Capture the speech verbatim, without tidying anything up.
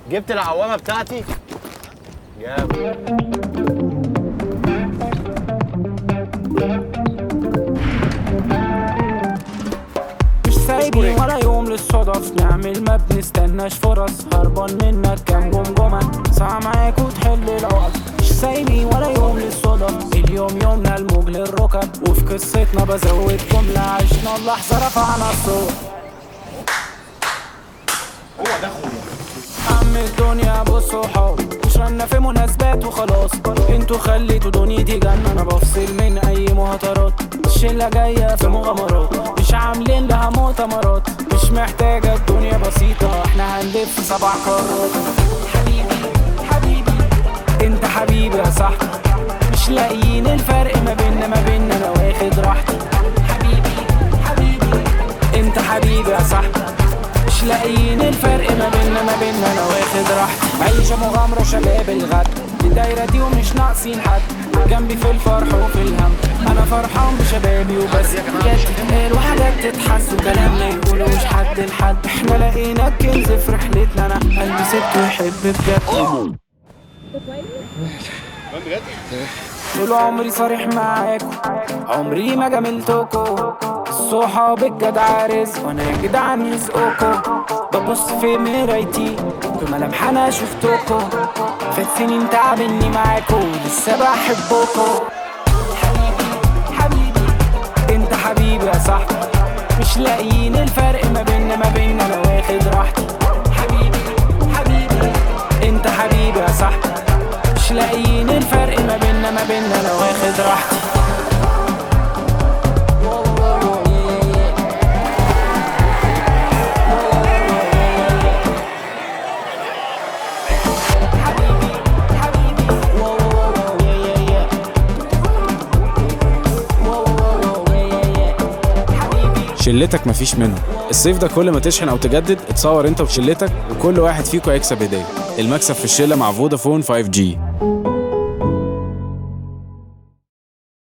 جبت العوامه بتاعتي. جامد. سايبين ولا يوم للصدف، نعمل ما بنستناش فرص، هربان منك كام جمجمة ساعة معاك وتحل العقد. مش سايبين ولا يوم للصدف، اليوم يومنا الموج للركب، وفي قصتنا بزود جملة عشنا اللحظة رفعنا الصوت. هو ده خويا عم الدنيا بصوا حب، مش رنا في مناسبات وخلاص، انتوا خليتوا دنيتي جنة، انا بفصل من اي مهاترات، الشلة جاية في مغامرات، مش عاملين لها مؤتمرات، مش محتاجة الدنيا بسيطة، احنا هنلف سبع قارات. حبيبي حبيبي انت حبيبي يا صاحبي، مش لاقيين الفرق ما بيننا ما بيننا انا واخد راحتي. حبيبي حبيبي انت حبيبي يا صاحبي، مش لاقيين الفرق ما بيننا ما بيننا انا واخد راحتي. عايشة مغامرة شباب الغد، الدايرة دي ومش ناقصين حد، جنبي في الفرح وفي الهم، انا فرحان بشبابي وبس. حاجات تتقال وحاجات تتحس، وكلام ما يقولوش حد لحد، احنا لقينا الكنز في رحلتنا، انا قلبي سبته يحب بجد. طول عمري صريح معاكو، عمري ما جاملتكو، الصحاب الجدع رزق وانا يا جدعان رزقكو، ببص في مرايتي في ملامح انا شفتكو، فات سنين تعبني معاكو لسه بحبكو. حبيبي حبيبي انت حبيبي يا صاحبي، مش لاقيين الفرق ما بيننا ما بيننا انا واخد راحتي. حبيبي حبيبي انت حبيبي يا صاحبي، مش لاقيين الفرق ما بيننا ما بيننا انا واخد راحتي. شلتك مفيش منهم. الصيف ده كل ما تشحن او تجدد اتصور انت وشلتك، وكل واحد فيكم هيكسب هديه. المكسب في الشله مع فودافون فايف جي.